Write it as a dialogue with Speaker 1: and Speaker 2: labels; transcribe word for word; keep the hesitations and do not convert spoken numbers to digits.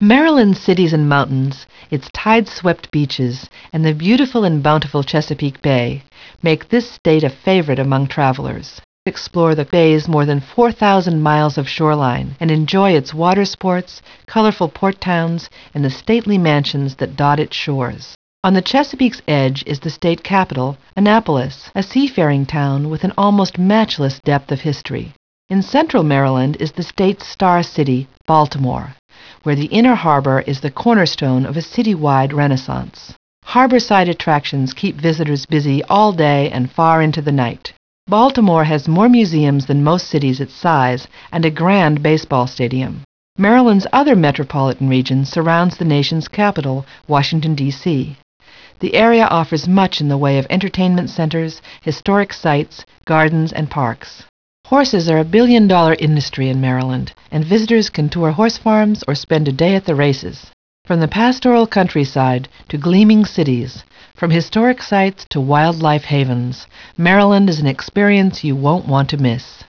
Speaker 1: Maryland's cities and mountains, its tide-swept beaches, and the beautiful and bountiful Chesapeake Bay make this state a favorite among travelers. Explore the bay's more than four thousand miles of shoreline and enjoy its water sports, colorful port towns, and the stately mansions that dot its shores. On the Chesapeake's edge is the state capital, Annapolis, a seafaring town with an almost matchless depth of history. In central Maryland is the state's star city, Baltimore, where the inner harbor is the cornerstone of a citywide renaissance. Harborside attractions keep visitors busy all day and far into the night. Baltimore has more museums than most cities its size and a grand baseball stadium. Maryland's other metropolitan region surrounds the nation's capital, Washington, D C The area offers much in the way of entertainment centers, historic sites, gardens, and parks. Horses are a billion-dollar industry in Maryland, and visitors can tour horse farms or spend a day at the races. From the pastoral countryside to gleaming cities, from historic sites to wildlife havens, Maryland is an experience you won't want to miss.